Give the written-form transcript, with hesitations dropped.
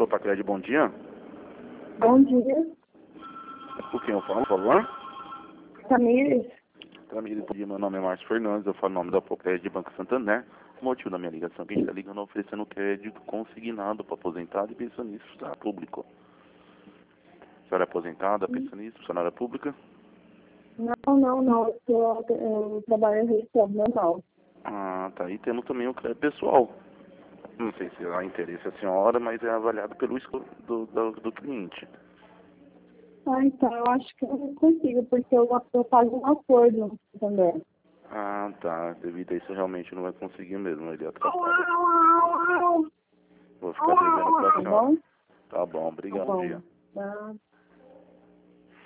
Totacred, bom dia. Bom dia, Com quem eu falo, por favor? Tamires. Tamires, bom dia. Meu nome é Márcio Fernandes, eu falo em nome da Totacred Banco Santander. O motivo da minha ligação é que a gente está ligando oferecendo crédito consignado para aposentado e pensionista público. A senhora é aposentada, pensionista, funcionária pública? Não. Eu trabalho registrado normal. Ah, tá. E temos também o crédito pessoal. Não sei se há interesse a senhora, mas é avaliado pelo do cliente. Então, eu acho que eu não consigo, porque eu pago um acordo também. Ah, tá. Devido a isso, realmente não vai conseguir mesmo. Ele atrapalha. Vou ficar devendo pra Tá senhora. bom? Tá bom, Tá obrigado, bom. dia. Tá.